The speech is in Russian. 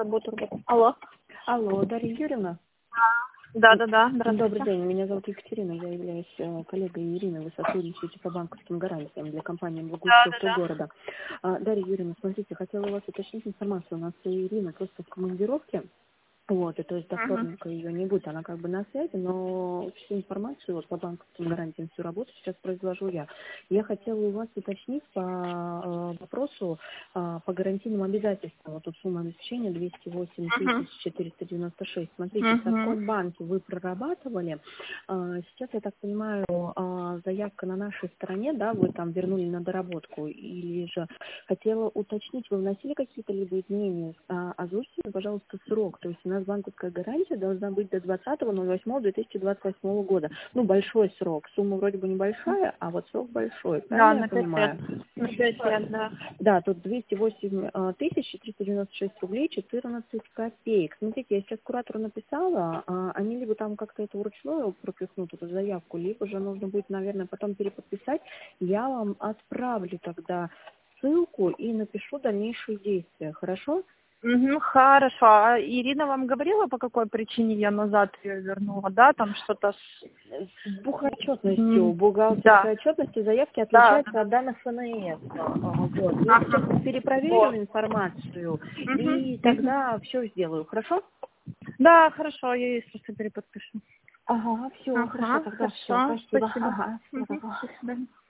работу. Алло. Алло, Дарья Юрьевна? Да, здравствуйте. Добрый день, меня зовут Екатерина, я являюсь коллегой Ирины, вы сотрудничаете по банковским гарантиям для компании «Благоустройство города». Дарья Юрьевна, смотрите, хотела у вас уточнить информацию, у нас Ирина просто в командировке. Вот, и то есть до вторника ее не будет, она как бы на связи, но всю информацию вот по банковским гарантиям, всю работу сейчас произвожу я. Я хотела у вас уточнить по вопросу по гарантийным обязательствам. Вот тут сумма обеспечения 208 496. Смотрите, в Совкомбанке вы прорабатывали. Сейчас, я так понимаю, заявка на нашей стороне, да, вы там вернули на доработку, или же хотела уточнить, вы вносили какие-то либо изменения? Озвучьте, пожалуйста, срок, то есть у нас банковская гарантия должна быть до 20.08.2028 года. Ну, большой срок. Сумма вроде бы небольшая, а вот срок большой. Правильно я понимаю? На 5 лет, да. Да, тут 208 396 рублей 14 копеек. Смотрите, я сейчас куратору написала, они либо там как-то это вручную пропихнут, эту заявку, либо же нужно будет, наверное, потом переподписать. Я вам отправлю тогда ссылку и напишу дальнейшие действия. Хорошо? Хорошо. А Ирина вам говорила, по какой причине я назад ее вернула, да? Там что-то с бухотчетностью, бухгалтерской отчетностью заявки отличается от данных ФНС. Вот. Я сейчас перепроверю информацию и тогда все сделаю. Хорошо? Да, хорошо, я ей просто переподпишу. Ага, все, хорошо, тогда все. Спасибо. Ага, всего доброго. До свидания.